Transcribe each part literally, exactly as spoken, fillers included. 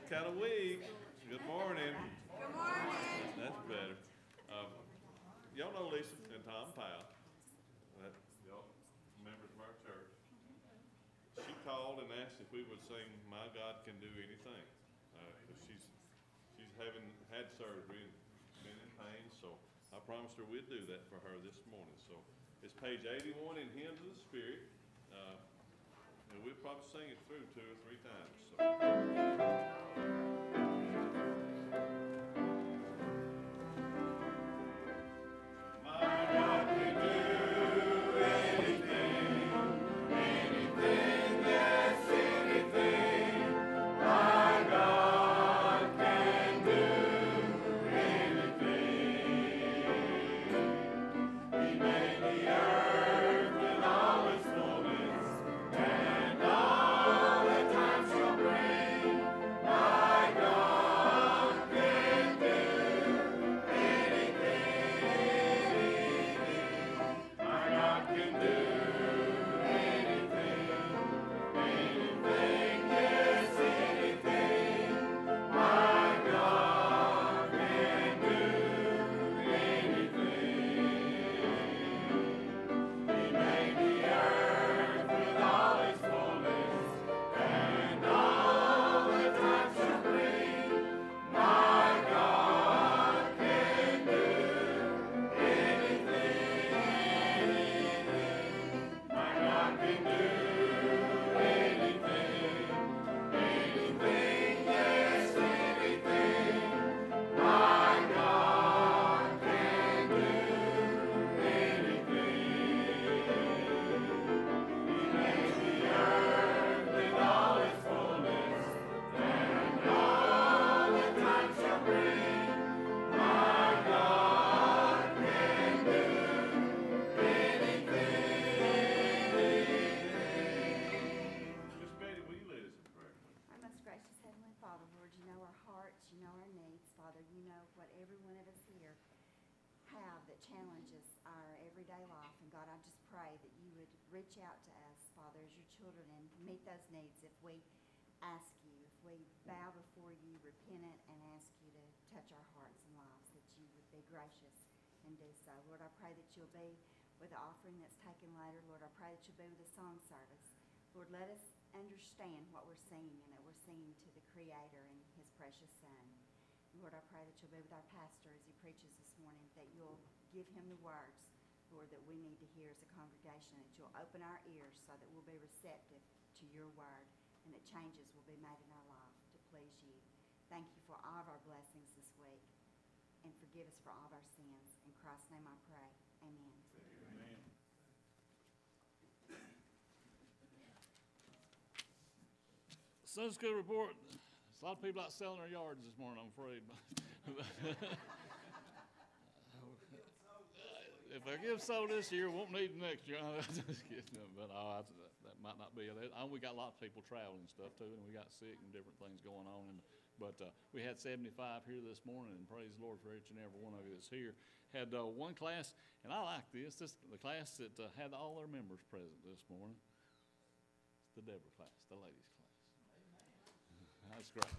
kind of weak. Good morning. Good morning. That's better. Um, y'all know Lisa and Tom Powell. That, y'all members of our church. She called and asked if we would sing "My God Can Do Anything." Uh, 'cause she's she's having had surgery and been in pain, so I promised her we'd do that for her this morning. So it's page eighty-one in Hymns of the Spirit, uh, and we'll probably sing it through two or three times. So. Challenges our everyday life, and God, I just pray that you would reach out to us, Father, as your children, and meet those needs if we ask you, if we bow before you, repentant, and ask you to touch our hearts and lives, that you would be gracious and do so. Lord, I pray that you'll be with the offering that's taken later. Lord, I pray that you'll be with the song service. Lord, let us understand what we're singing, and that we're singing to the Creator and his precious Son. Lord, I pray that you'll be with our pastor as he preaches this morning, that you'll give him the words, Lord, that we need to hear as a congregation, that you'll open our ears so that we'll be receptive to your word, and that changes will be made in our life to please you. Thank you for all of our blessings this week, and forgive us for all of our sins. In Christ's name I pray. Amen. Amen. Sunday school report. There's a lot of people out selling their yards this morning, I'm afraid. If I give so this year, won't need next year. Just kidding. But uh, that might not be it. Uh, we got a lot of people traveling and stuff too, and we got sick and different things going on. And but uh, we had seventy-five here this morning, and praise the Lord for each and every one of you that's here. Had uh, one class, and I like this. This the class that uh, had all their members present this morning. It's the Deborah class, the ladies' class. That's great.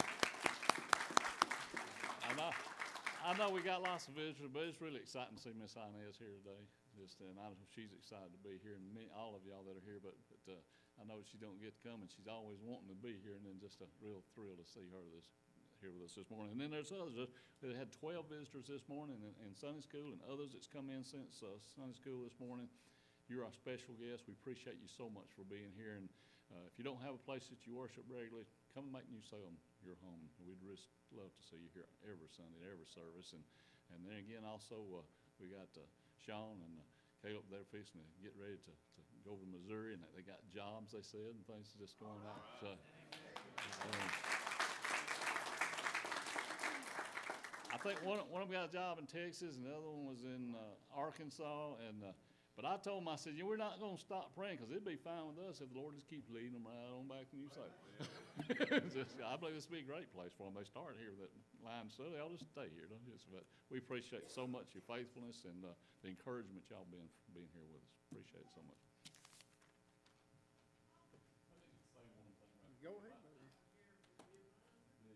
I know. I know we got lots of visitors, but it's really exciting to see Miss Inez here today. Just, and I know she's excited to be here, and many, all of y'all that are here. But, but uh, I know she don't get to come, and she's always wanting to be here. And then just a real thrill to see her this here with us this morning. And then there's others. We had twelve visitors this morning in, in Sunday school, and others that's come in since uh, Sunday school this morning. You're our special guest. We appreciate you so much for being here. And uh, if you don't have a place that you worship regularly, come and make New Salem your home. We'd just love to see you here every Sunday, every service. And, and then again, also, uh, we got uh, Sean and uh, Caleb, they're fixing to get ready to, to go to Missouri, and they got jobs, they said, and things are just going out. So, um, I think one, one of them got a job in Texas, and the other one was in uh, Arkansas. And uh, But I told them, I said, yeah, we're not going to stop praying, because it'd be fine with us if the Lord just keeps leading them right on back to New Salem. I believe this would be a great place for them. They started here with that line, so they'll just stay here. Don't just, but we appreciate so much your faithfulness and uh, the encouragement y'all being being here with us. Appreciate it so much. Go ahead, brother. The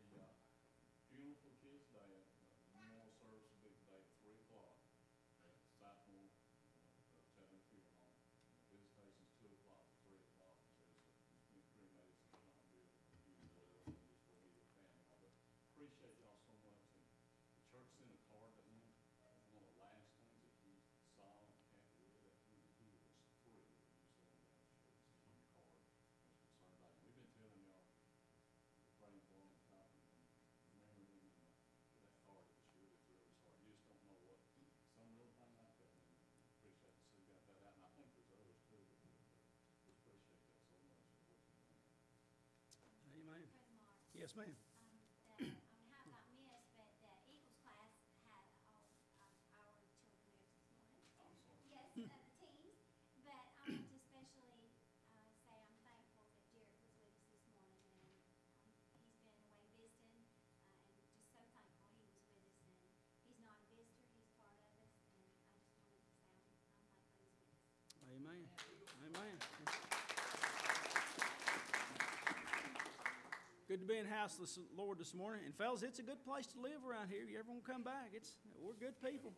Yes, ma'am. Um, the, um, how about Miss, but the Eagles class had all of our children there this morning. Yes, uh, the teams, but I want to especially, uh, say I'm thankful that Jared was with us this morning, and, um, he's been away visiting, uh, and just so thankful he was with us, and he's not a visitor, he's part of us, and I just wanted to say I'm, I'm thankful he's with us. Amen. Amen. Good to be in the house of the Lord this morning. And fellas, it's a good place to live around here. You ever want to come back? It's we're good people.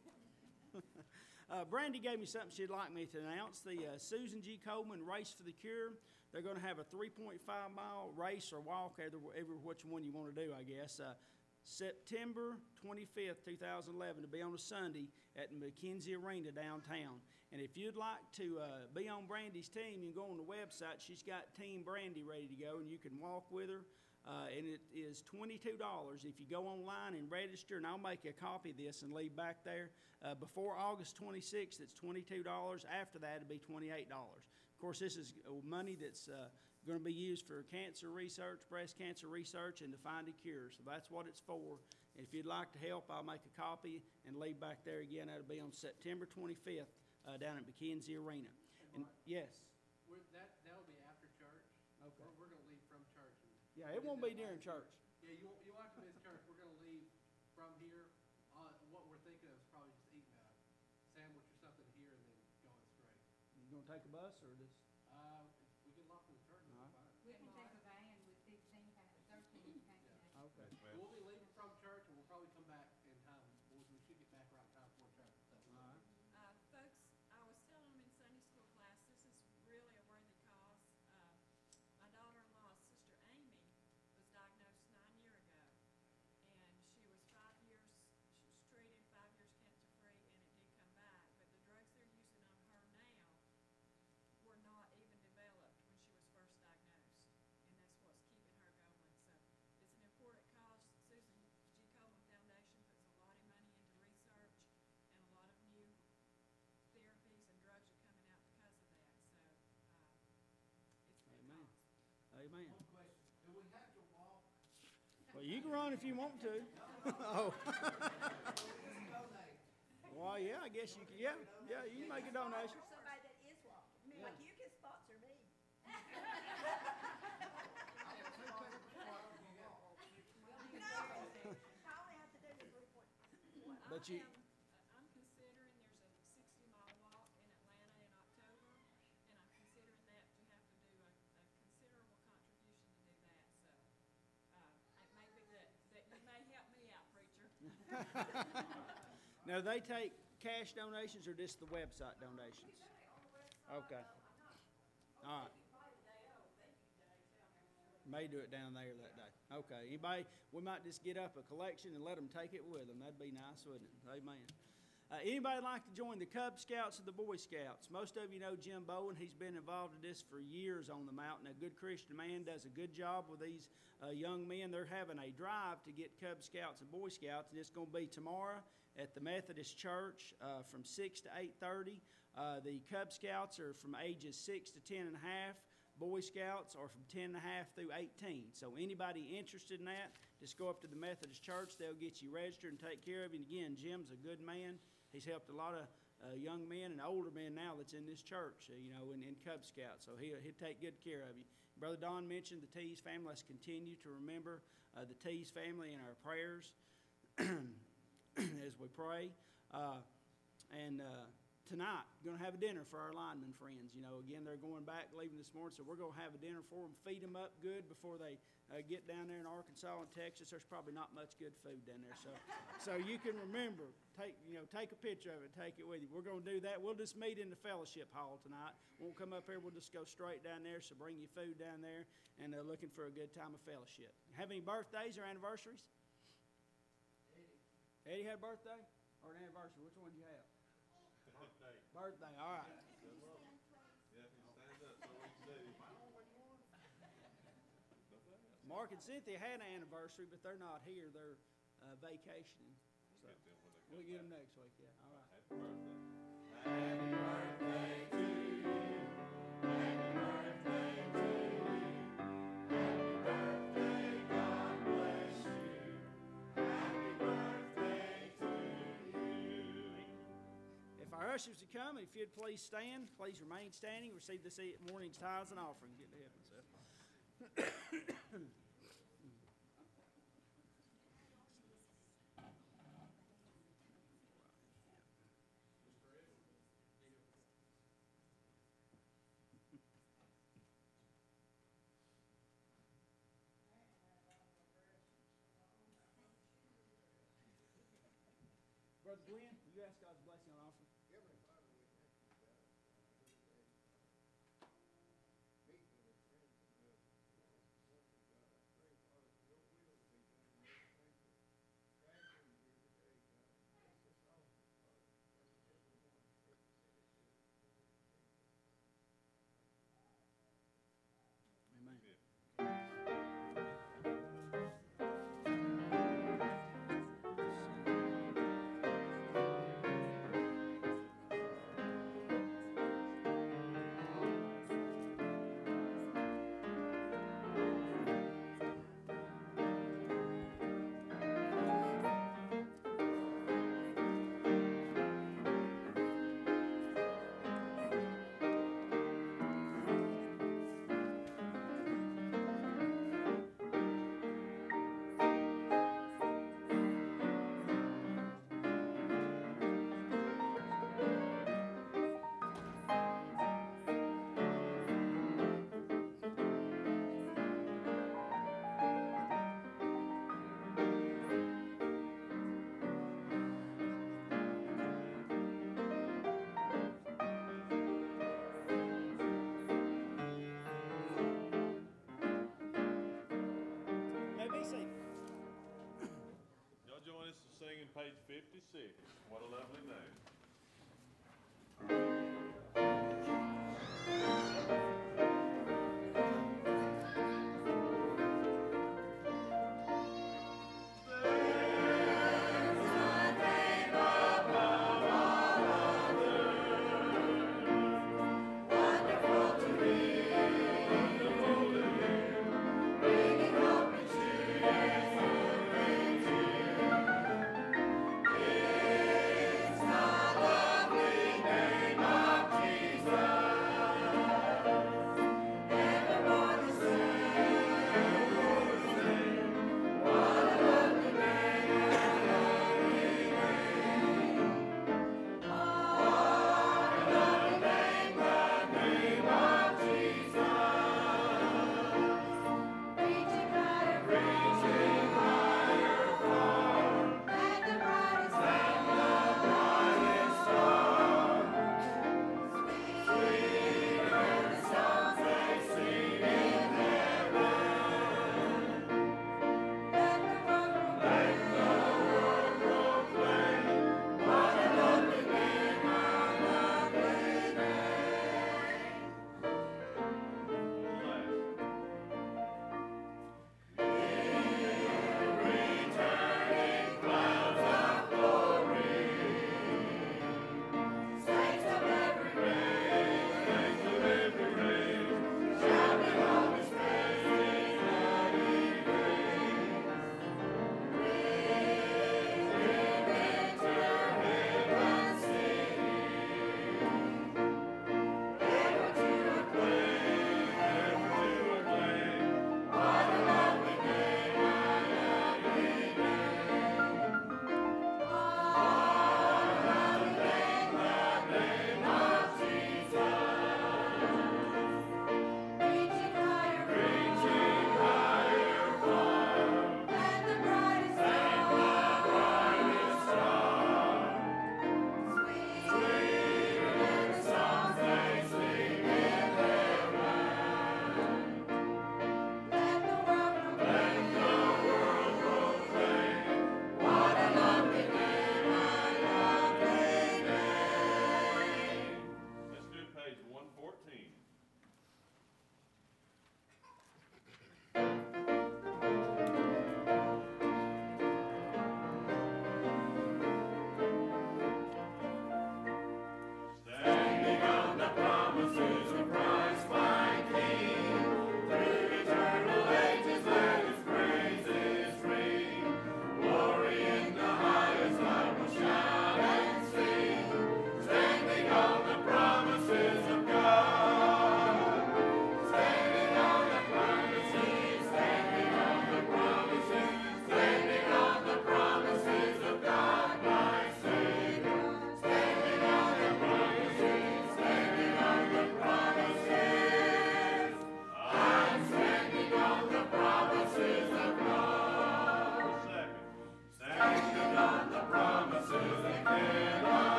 uh, Brandy gave me something she'd like me to announce. The uh, Susan G. Coleman Race for the Cure. They're going to have a three point five mile race or walk, either, either which one you want to do, I guess. Uh, September twenty-fifth, two thousand eleven, to be on a Sunday at McKenzie Arena downtown. And if you'd like to uh, be on Brandy's team, you can go on the website. She's got Team Brandy ready to go, and you can walk with her. Uh, and it is twenty-two dollars if you go online and register, and I'll make a copy of this and leave back there. Uh, before August twenty-sixth, it's twenty-two dollars. After that, it'll be twenty-eight dollars. Of course, this is money that's uh, going to be used for cancer research, breast cancer research, and to find a cure. So that's what it's for. If you'd like to help, I'll make a copy and leave back there again. That'll be on September twenty-fifth uh, down at McKenzie Arena. And yes. We're, that, that'll be after church. Okay. We're, we're gonna leave from church. and- Yeah, it won't be during church. Yeah, you, won't- you won't have to miss church. We're gonna leave from here. Uh, what we're thinking of is probably just eating a sandwich or something here and then going straight. You gonna take a bus or just? Uh, if we get lost in the church, All we'll right. be fine. We can take a van with fifteen, thirteen passengers. Okay. Yes, ma'am. We'll be leaving from church and we'll probably come back in time. We we should get back around time before traffic. So. All right. Uh, folks, I was telling them in Sunday school class, this is really a worthy cause. Uh, my daughter-in-law's sister Amy was diagnosed nine year ago, and she was five years, she was treated, five years cancer-free, and it did come back. But the drugs they're using on her now were not even developed when she was first diagnosed, and that's what's keeping her going. So it's an important cause. Susan G. Komen Foundation puts a lot of money into research, and a lot of new therapies and drugs are coming out because of that. So uh, it's a good Amen. cause. Amen. One question, do we have to walk? Well, you can run if you want to. Oh. Well, yeah, I guess you can. Yeah, yeah, you can make a donation. Somebody that is walking, like you can sponsor me. No, I only have to do the three point one. But I you- am, uh, I'm considering there's a sixty mile walk in Atlanta in October, and I'm considering that to have to do a, a considerable contribution to do that. So uh, it may be that, that you may help me out, preacher. Now, they take cash donations or just the website donations? Okay. All right. May do it down there that day. Okay. Anybody, we might just get up a collection and let them take it with them. That'd be nice, wouldn't it? Amen. Uh, anybody like to join the Cub Scouts or the Boy Scouts? Most of you know Jim Bowen. He's been involved in this for years on the mountain. A good Christian man does a good job with these uh, young men. They're having a drive to get Cub Scouts and Boy Scouts, and it's going to be tomorrow at the Methodist Church uh, from six to eight thirty. Uh, the Cub Scouts are from ages six to ten and a half. Boy Scouts are from ten and a half through eighteen. So anybody interested in that, just go up to the Methodist Church. They'll get you registered and take care of you. And again, Jim's a good man. He's helped a lot of uh, young men and older men now that's in this church, uh, you know, in, in Cub Scouts. So he'll, he'll take good care of you. Brother Don mentioned the Tees family. Let's continue to remember uh, the Tees family in our prayers as we pray. Uh, and uh, tonight, we're going to have a dinner for our lineman friends. You know, again, they're going back, leaving this morning, so we're going to have a dinner for them, feed them up good before they uh, get down there in Arkansas and Texas. There's probably not much good food down there, so so you can remember, take you know, take a picture of it, take it with you. We're going to do that. We'll just meet in the fellowship hall tonight. Won't come up here. We'll just go straight down there. So bring your food down there, and uh, looking for a good time of fellowship. Have any birthdays or anniversaries? Eddie. Eddie had a birthday or an anniversary? Which one did you have? Birthday. Birthday. All right. Yeah, if you stand up, so we can see. Mark and Cynthia had an anniversary, but they're not here. They're uh, vacationing. So Get them when they come we'll get them back. next week. Yeah. All right. Happy birthday. Happy birthday to you. Happy birthday to you. Happy birthday, God our ushers to come, and if you'd please stand, please remain standing, receive this e- morning's tithes and offering. Get to heaven, sir. Brother Glenn, will you ask God's blessing on offering? Heavenly Father, we thank you, God, for another day, uh, meeting with friends and others. Wonderful, God. I pray, Father, for your will to be done in everything that's traveling here today, God. Bless us all, Father. Bless everyone represented here this morning, Jesus. Amen. Yeah.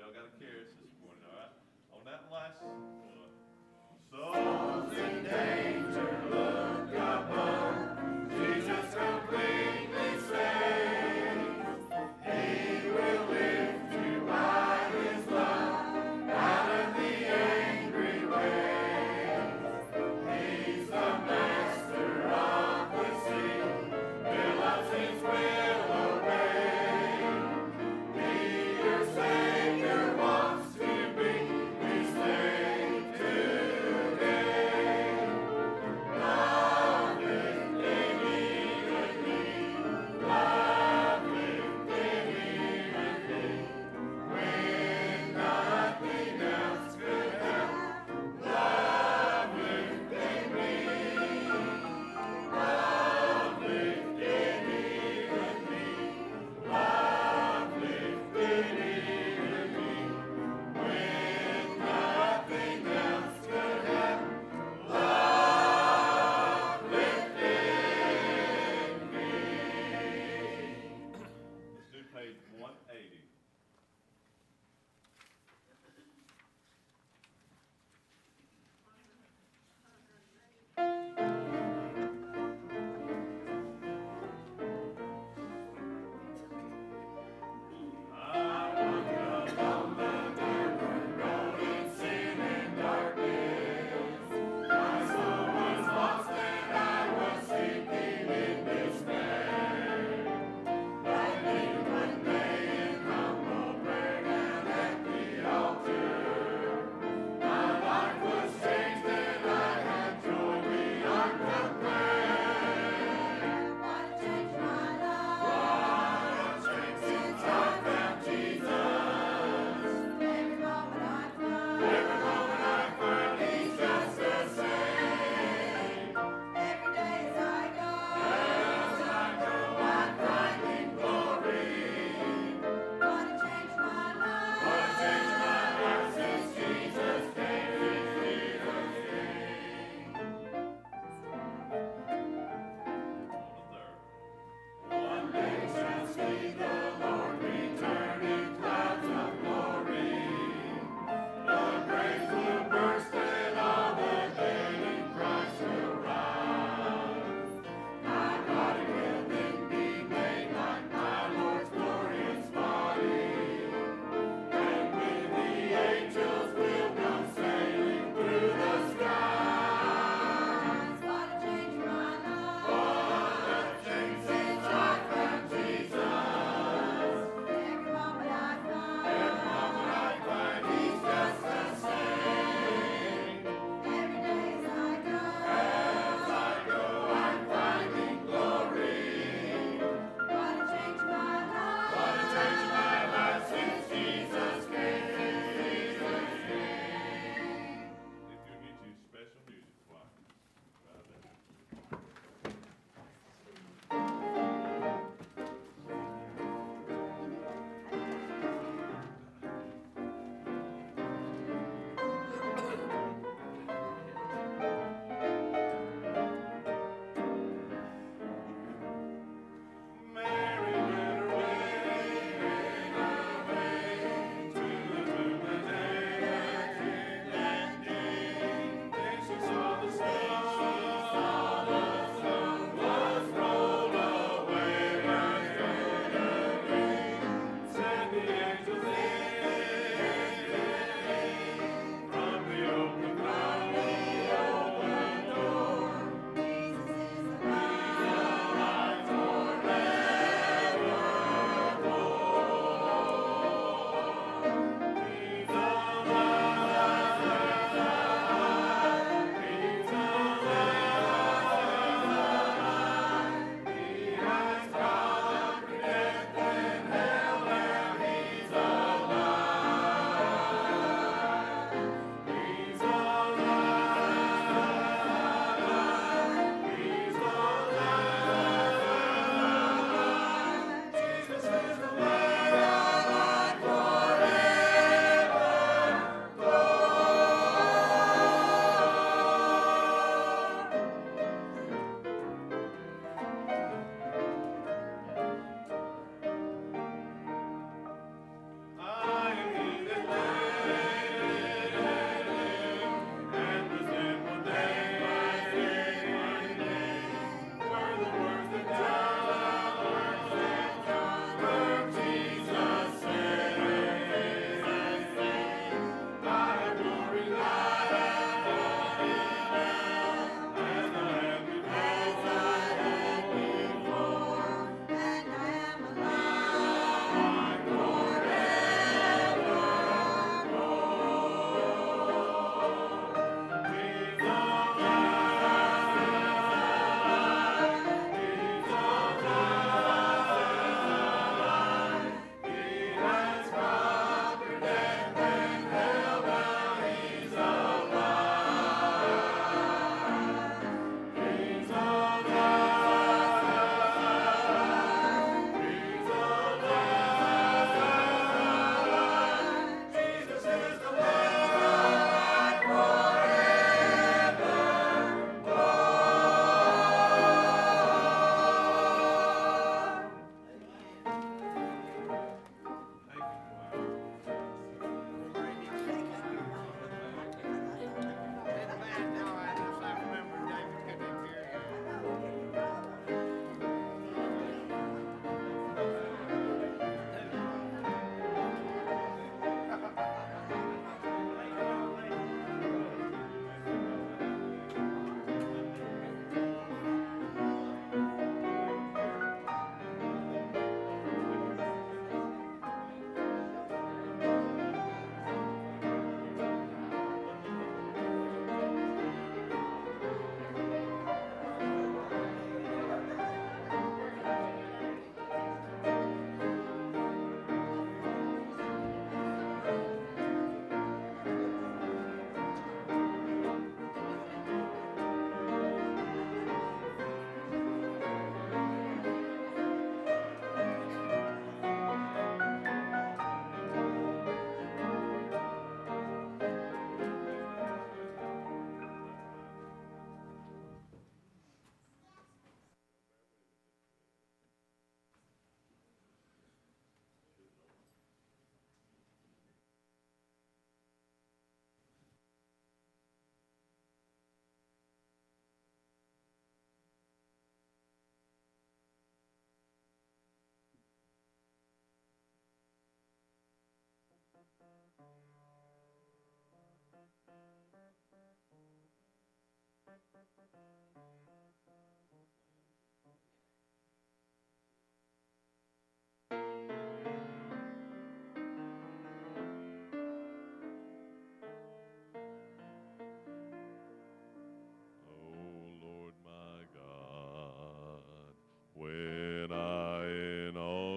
y'all gotta carry us this morning, all right? On that last one. Souls in danger, look above. Jesus completely saves. He will lift you by His love out of the angry waves. He's the master of the sea. Billows His will obey. He your Savior wants to be. We stay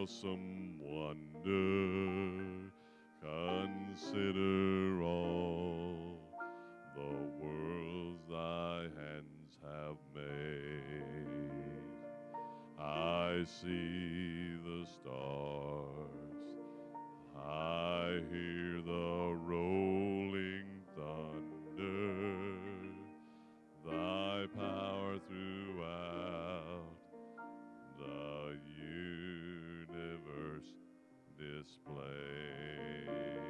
awesome wonder. Consider all the worlds thy hands have made. I see the stars, I hear the rolling thunder, thy power throughout the universe display.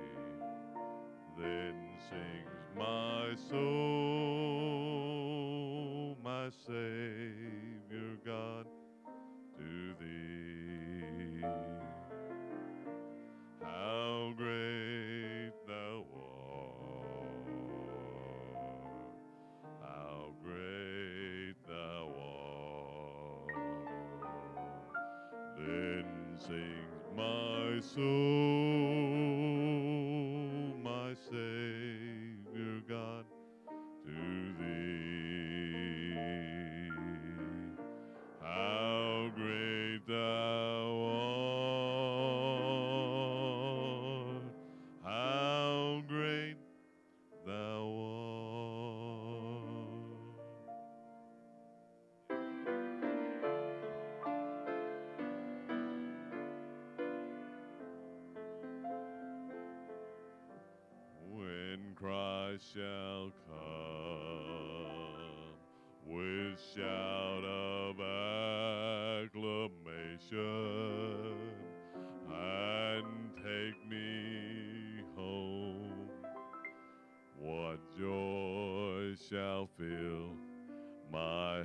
Then sings my soul, my Savior God, to thee. How great thou art, how great thou art. Then sings my soul, my Savior God, to thee. How great thou art, how great thou art. When Christ shall come with shout of acclamation and take me home, what joy shall fill my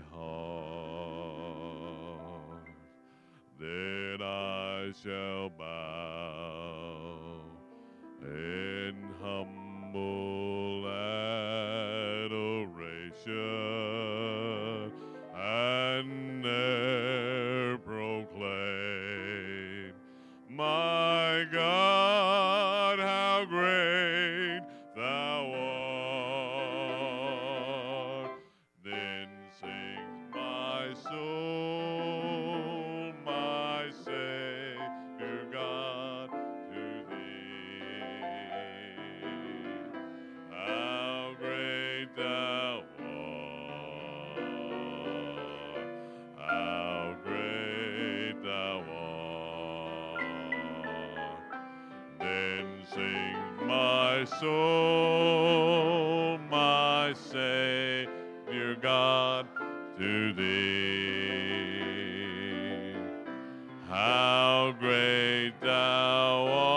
heart? Then I shall bow in humble adoration and ne'er proclaim, my God, how great thou art. Then sings my soul, my Savior God, to thee. How great thou art, how great thou art. Then sings my soul, my Savior God, to thee. How great thou art.